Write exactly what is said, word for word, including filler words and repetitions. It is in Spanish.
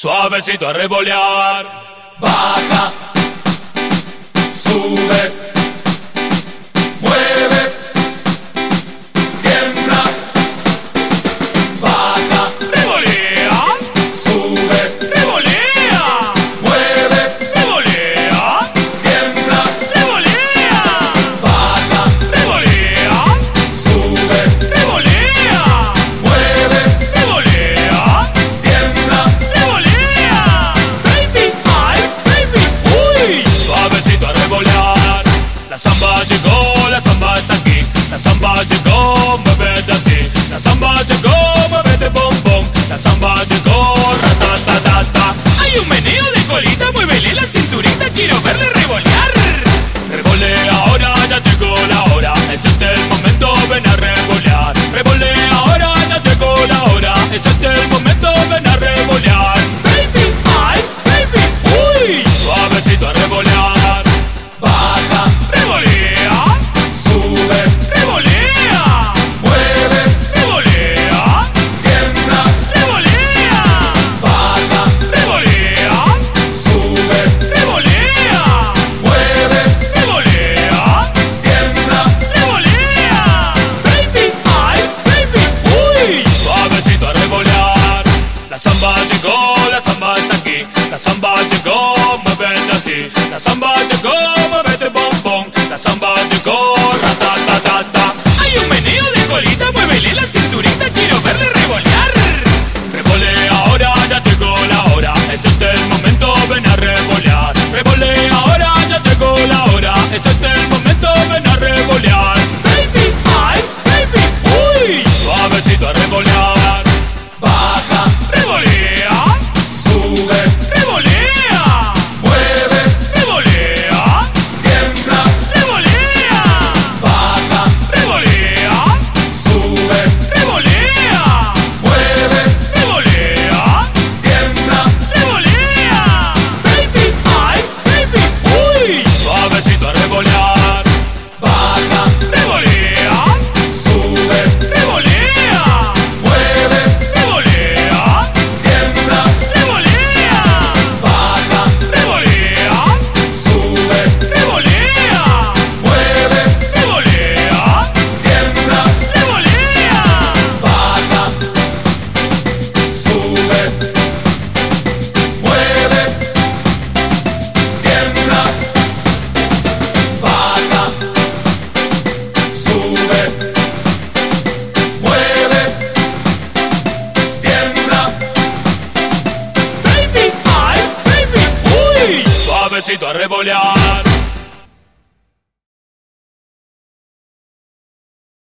suavecito a revolear. Baja, sube, mueve, tiembla. Baja, revolea, sube, revolea, mueve, revolea, tiembla, revolea. Baja, revolea, sube, revolea, mueve, revolea, tiembla, revolea. Baby, ay, baby, uy, suavecito a revolear. La samba llegó, la samba está aquí. La samba llegó, muévete así. La samba llegó, muévete bom bom. La samba llegó, ratatatata. Hay un meneo de colita, muévele la cinturita, quiero verle revolear. Revolea ahora, ya llegó la hora. Es este el momento, ven a revolear. Revolea ahora, ya llegó la hora. Es este el momento, ven a revolear. Baby, ay, baby, uy, suavecito a revolear. Baja, revolea, sube, revolea, mueve, revolea, tiembla, revolea. Baja, revolea, sube, revolea, mueve, revolea, tiembla, revolea. Baby, ay, baby, uy, suavecito a revolear. La samba llegó, la samba está aquí. La samba llegó, muévete así. La samba llegó, muévete bom bom. La samba llegó, ratatatata. Hay un meneo de colita, muévele la cinturita, quiero verle revolear. Revolea ahora, ya llegó la hora. Es este el momento, ven a revolear. Revolea ahora, ya llegó la hora. Es este el momento, ven a revolear. Baby, ay, baby, uy, suavecito a revolear. Baja, revolea, sube, revolea, mueve, revolea, tiembla, revolea. Baja, revolea, sube, revolea, mueve, revolea, tiembla, revolea. Baby, ay, baby, uy, suavecito a revolear. Baja, revolea, sube, revolea, mueve, revolea, tiembla, revolea. Baja, revolea, sube, revolea, mueve, revolea, tiembla, revolea. Baja, sube, mueve, tiembla. Baja, sube, mueve, tiembla. Baby, ay, baby, uy, suavecito a revolear.